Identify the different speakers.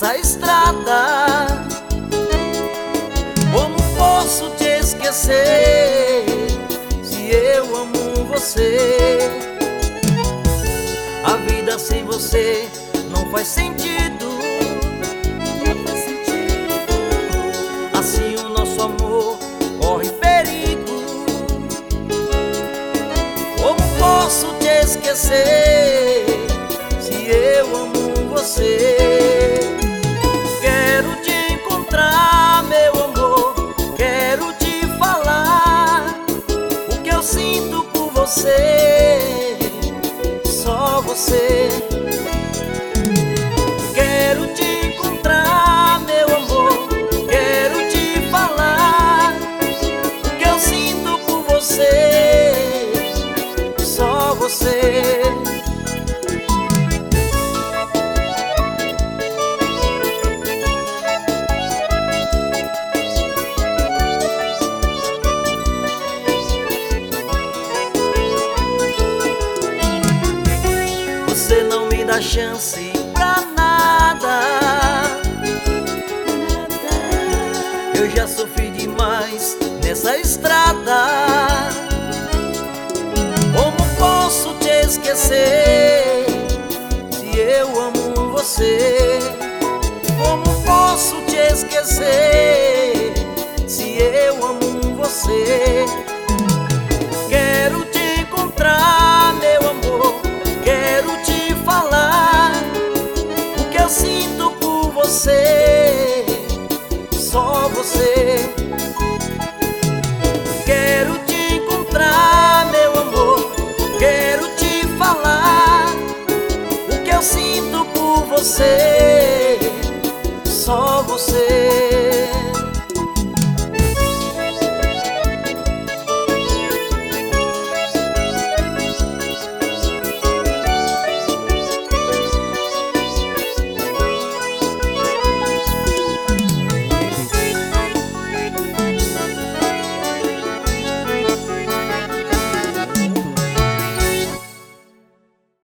Speaker 1: nessa estrada. Como posso te esquecer se eu amo você? A vida sem você não faz sentido. Assim o nosso amor corre perigo. Como posso te esquecer se eu amo você? Quero te encontrar, meu amor. Quero te falar o que eu sinto por você. Só você. Quero te encontrar, meu amor. Quero te falar o que eu sinto por você. Só você. Você não me dá chance pra nada. Eu já sofri demais nessa estrada. Como posso te esquecer se eu amo você? Como posso te esquecer se eu amo você?